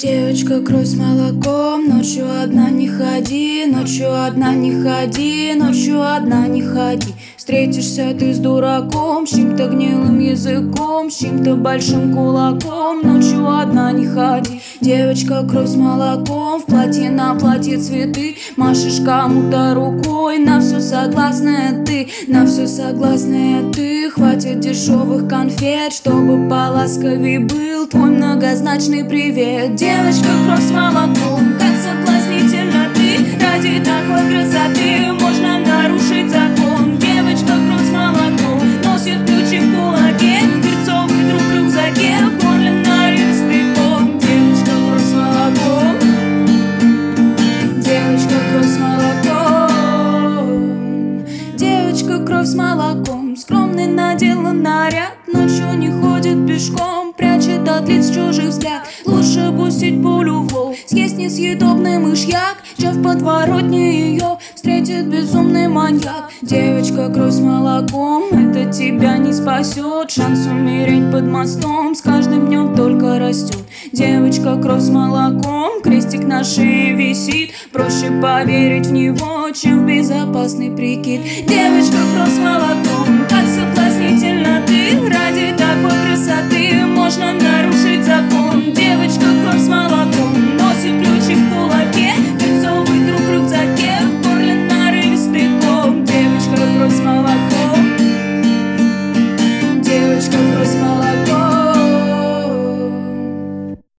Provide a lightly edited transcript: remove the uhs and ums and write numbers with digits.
Девочка, кровь с молоком, ночью одна не ходи, ночью одна не ходи, ночью одна не ходи. Встретишься ты с дураком, с чьим-то гнилым языком, с чьим-то большим кулаком, ночью одна не ходи. Девочка, кровь с молоком, в платье на платье цветы, машешь кому-то рукой, на все согласная ты, на все согласная ты. Хватит дешевых конфет, чтобы поласковей был твой многозначный привет. Девочка, кровь с молоком, как соблазнительно ты, ради такой красоты можно нарушить закон. Девочка, кровь с молоком, носит ключи в кулаке, перцовый друг в рюкзаке, подлинно рюкзаком. Девочка, кровь с молоком, девочка, кровь с молоком, девочка, кровь с молоком. Скромный надела наряд, ночью не ходит пешком, прячет от лиц чужих взгляд. Лучше пустить пулю в лоб, съесть несъедобный мышьяк, чем в подворотне ее встретит безумный маньяк. Девочка, кровь с молоком, это тебя не спасет, шанс умереть под мостом с каждым днем только растет. Девочка, кровь с молоком, крестик на шее висит, проще поверить в него, чем в безопасный прикид. Девочка, кровь с молоком.